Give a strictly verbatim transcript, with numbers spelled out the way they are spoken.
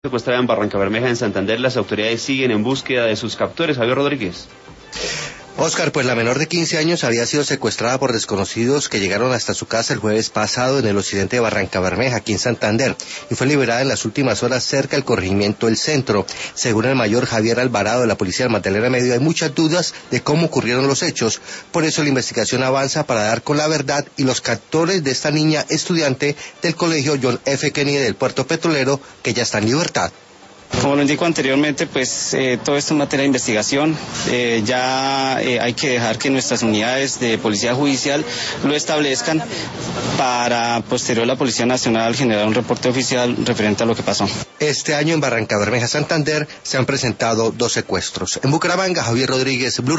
Secuestrada en Barrancabermeja, en Santander, las autoridades siguen en búsqueda de sus captores. Javier Rodríguez. Oscar, pues la menor de quince años había sido secuestrada por desconocidos que llegaron hasta su casa el jueves pasado en el occidente de Barrancabermeja, aquí en Santander, y fue liberada en las últimas horas cerca del corregimiento El Centro. Según el mayor Javier Alvarado de la Policía del Magdalena Medio, hay muchas dudas de cómo ocurrieron los hechos. Por eso la investigación avanza para dar con la verdad y los captores de esta niña estudiante del colegio John F. Kennedy del Puerto Petrolero, que ya está en libertad. Como lo indico anteriormente, pues eh, todo esto es materia de investigación. Eh, ya eh, hay que dejar que nuestras unidades de policía judicial lo establezcan para posterior la Policía Nacional generar un reporte oficial referente a lo que pasó. Este año en Barrancabermeja, Santander, se han presentado dos secuestros. En Bucaramanga, Javier Rodríguez, Blue